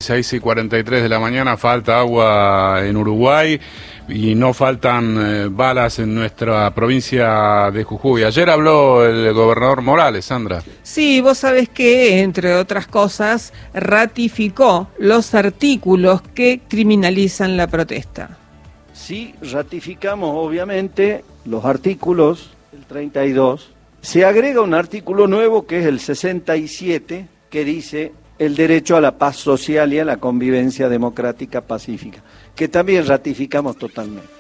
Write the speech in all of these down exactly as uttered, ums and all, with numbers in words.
seis y cuarenta y tres de la mañana, falta agua en Uruguay y no faltan eh, balas en nuestra provincia de Jujuy. Ayer habló el gobernador Morales, Sandra. Sí, vos sabés que, entre otras cosas, ratificó los artículos que criminalizan la protesta. Sí, ratificamos obviamente los artículos del treinta y dos. Se agrega un artículo nuevo que es el sesenta y siete, que dice el derecho a la paz social y a la convivencia democrática pacífica, que también ratificamos totalmente.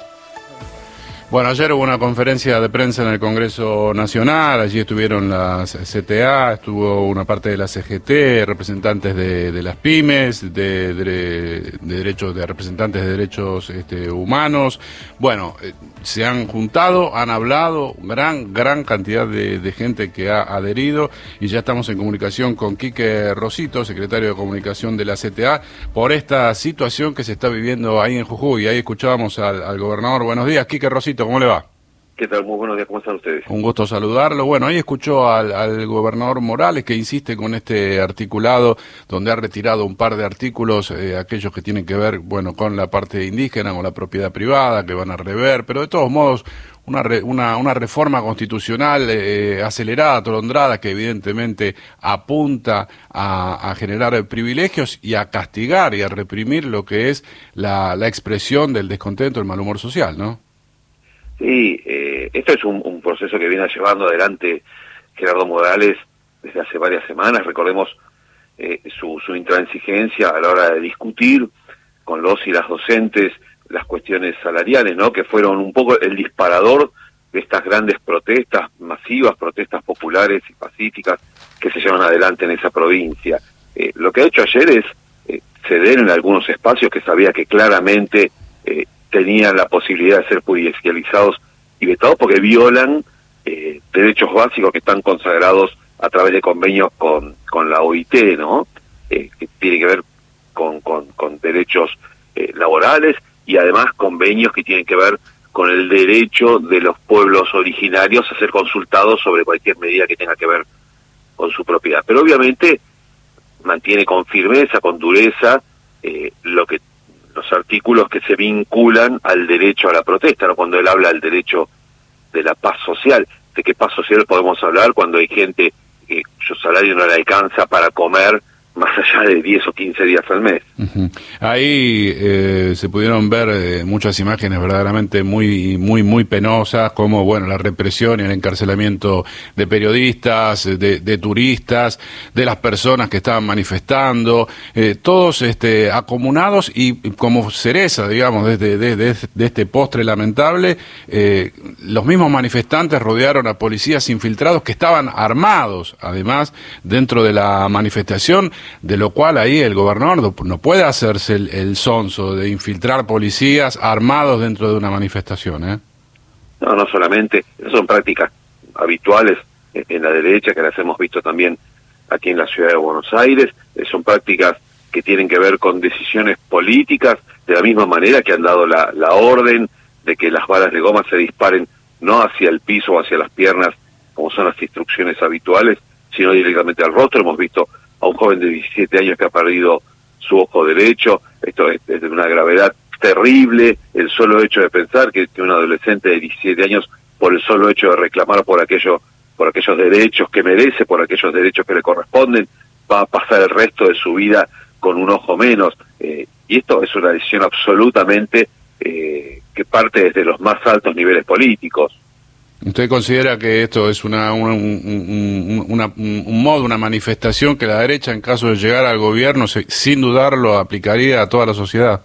Bueno, ayer hubo una conferencia de prensa en el Congreso Nacional, allí estuvieron las C T A, estuvo una parte de la C G T, representantes de, de las pymes, de, de, de derechos, de representantes de derechos este, humanos. Bueno, eh, se han juntado, han hablado, gran, gran cantidad de, de gente que ha adherido, y ya estamos en comunicación con Quique Rosito, secretario de Comunicación de la C T A, por esta situación que se está viviendo ahí en Jujuy. Ahí escuchábamos al, al gobernador. Buenos días, Quique Rosito. ¿Cómo le va? ¿Qué tal? Muy buenos días, ¿cómo están ustedes? Un gusto saludarlo. Bueno, ahí escuchó al, al gobernador Morales, que insiste con este articulado, donde ha retirado un par de artículos, eh, aquellos que tienen que ver, bueno, con la parte indígena, con la propiedad privada, que van a rever, pero de todos modos, una re, una, una reforma constitucional eh, acelerada, atolondrada, que evidentemente apunta a, a generar privilegios y a castigar y a reprimir lo que es la, la expresión del descontento, el mal humor social, ¿no? Sí, eh, esto es un, un proceso que viene llevando adelante Gerardo Morales desde hace varias semanas. Recordemos eh, su, su intransigencia a la hora de discutir con los y las docentes las cuestiones salariales, ¿no? Que fueron un poco el disparador de estas grandes protestas masivas, protestas populares y pacíficas que se llevan adelante en esa provincia. Eh, lo que ha hecho ayer es eh, ceder en algunos espacios que sabía que claramente eh, tenían la posibilidad de ser judicializados y vetados porque violan eh, derechos básicos que están consagrados a través de convenios con, con la O I T, ¿no? Eh, que tiene que ver con, con, con derechos eh, laborales y además convenios que tienen que ver con el derecho de los pueblos originarios a ser consultados sobre cualquier medida que tenga que ver con su propiedad. Pero obviamente mantiene con firmeza, con dureza, eh, lo que los artículos que se vinculan al derecho a la protesta, ¿no? Cuando él habla del derecho de la paz social. ¿De qué paz social podemos hablar cuando hay gente que su salario no le alcanza para comer más allá de diez o quince días al mes? Uh-huh. Ahí eh, se pudieron ver eh, muchas imágenes verdaderamente muy muy muy penosas, como bueno la represión y el encarcelamiento de periodistas, de, de turistas, de las personas que estaban manifestando, eh, todos este, acomunados y como cereza, digamos, desde de, de, de este postre lamentable, eh, los mismos manifestantes rodearon a policías infiltrados que estaban armados, además, dentro de la manifestación, de lo cual ahí el gobernador no puede hacerse el, el sonso de infiltrar policías armados dentro de una manifestación, ¿eh? No, no solamente, son prácticas habituales en la derecha, que las hemos visto también aquí en la ciudad de Buenos Aires, son prácticas que tienen que ver con decisiones políticas, de la misma manera que han dado la, la orden de que las balas de goma se disparen no hacia el piso o hacia las piernas, como son las instrucciones habituales, sino directamente al rostro. Hemos visto a un joven de diecisiete años que ha perdido su ojo derecho. Esto es, es de una gravedad terrible, el solo hecho de pensar que, que un adolescente de diecisiete años, por el solo hecho de reclamar por aquello, por aquellos derechos que merece, por aquellos derechos que le corresponden, va a pasar el resto de su vida con un ojo menos. Eh, y esto es una decisión absolutamente eh, que parte desde los más altos niveles políticos. ¿Usted considera que esto es una, un, un, una, un modo, una manifestación que la derecha, en caso de llegar al gobierno, se, sin dudarlo, aplicaría a toda la sociedad?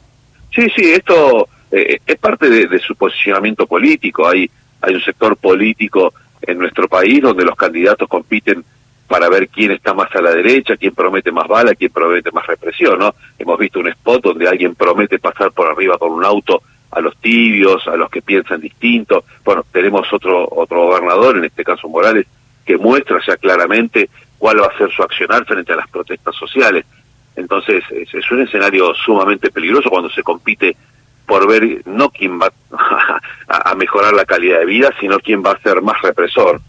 Sí, sí, esto eh, es parte de, de su posicionamiento político. Hay, hay un sector político en nuestro país donde los candidatos compiten para ver quién está más a la derecha, quién promete más bala, quién promete más represión, ¿no? Hemos visto un spot donde alguien promete pasar por arriba con un auto a los tibios, a los que piensan distinto. Bueno, tenemos otro otro gobernador, en este caso Morales, que muestra ya claramente cuál va a ser su accionar frente a las protestas sociales. Entonces, es, es un escenario sumamente peligroso cuando se compite por ver no quién va a, a mejorar la calidad de vida, sino quién va a ser más represor.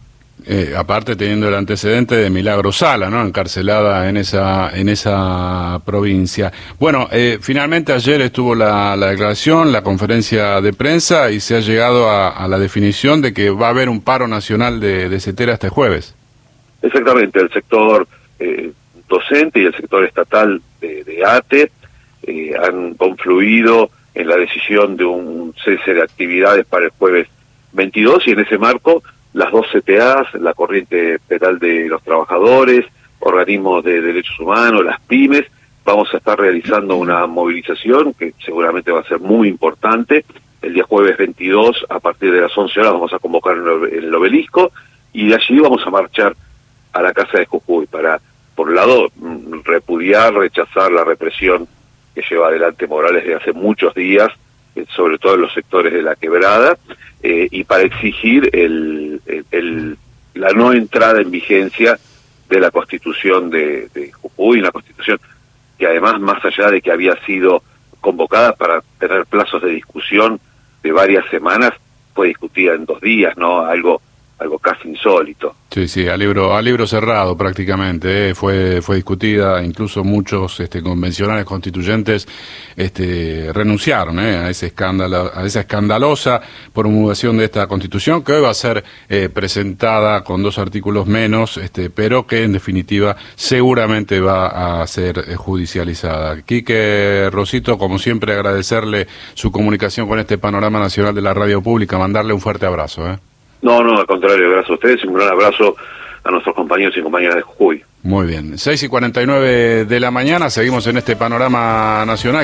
Eh, aparte teniendo el antecedente de Milagro Sala, ¿no? Encarcelada en esa en esa provincia. Bueno, eh, finalmente ayer estuvo la, la declaración, la conferencia de prensa y se ha llegado a, a la definición de que va a haber un paro nacional de, de CETERA este jueves. Exactamente, el sector eh, docente y el sector estatal de, de A T E eh, han confluido en la decisión de un cese de actividades para el jueves veintidós y en ese marco las dos C T As, la Corriente Penal de los Trabajadores, organismos de derechos humanos, las pymes, vamos a estar realizando una movilización que seguramente va a ser muy importante. El día jueves veintidós, a partir de las once horas, vamos a convocar en el obelisco y de allí vamos a marchar a la Casa de Jujuy para, por un lado, repudiar, rechazar la represión que lleva adelante Morales desde hace muchos días, sobre todo en los sectores de la Quebrada, eh, y para exigir el, el, el, la no entrada en vigencia de la Constitución de, de Jujuy, una Constitución que además, más allá de que había sido convocada para tener plazos de discusión de varias semanas, fue discutida en dos días, ¿no? Algo algo casi insólito. Sí, sí, a libro, a libro cerrado prácticamente, eh, fue fue discutida, incluso muchos este, convencionales constituyentes este, renunciaron eh, a ese escándalo, a esa escandalosa promulgación de esta Constitución, que hoy va a ser eh, presentada con dos artículos menos, este, pero que en definitiva seguramente va a ser eh, judicializada. Quique, Rosito, como siempre, agradecerle su comunicación con este panorama nacional de la radio pública, mandarle un fuerte abrazo, ¿eh? No, no, al contrario, gracias a ustedes y un gran abrazo a nuestros compañeros y compañeras de Jujuy. Muy bien, seis y cuarenta y nueve de la mañana, seguimos en este panorama nacional.